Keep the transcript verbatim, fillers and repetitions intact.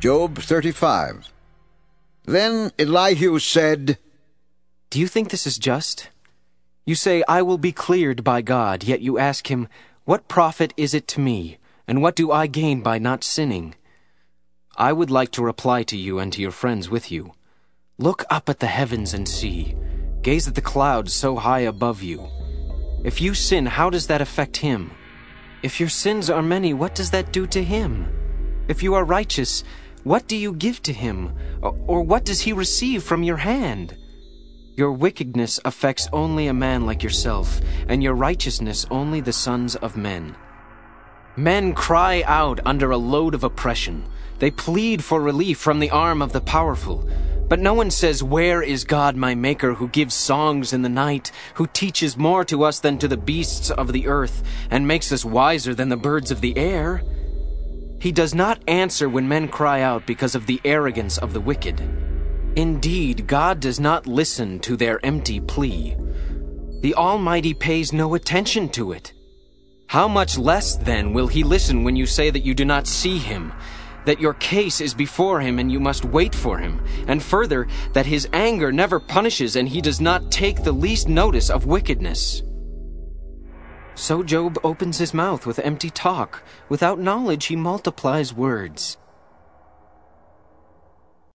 Job thirty-five. Then Elihu said, Do you think this is just? You say, I will be cleared by God, yet you ask him, What profit is it to me, and what do I gain by not sinning? I would like to reply to you and to your friends with you. Look up at the heavens and see. Gaze at the clouds so high above you. If you sin, how does that affect him? If your sins are many, what does that do to him? If you are righteous, what do you give to him? Or what does he receive from your hand? Your wickedness affects only a man like yourself, and your righteousness only the sons of men. Men cry out under a load of oppression. They plead for relief from the arm of the powerful. But no one says, Where is God my Maker, who gives songs in the night, who teaches more to us than to the beasts of the earth, and makes us wiser than the birds of the air? He does not answer when men cry out because of the arrogance of the wicked. Indeed, God does not listen to their empty plea. The Almighty pays no attention to it. How much less, then, will he listen when you say that you do not see him, that your case is before him and you must wait for him, and further, that his anger never punishes and he does not take the least notice of wickedness? So Job opens his mouth with empty talk. Without knowledge he multiplies words.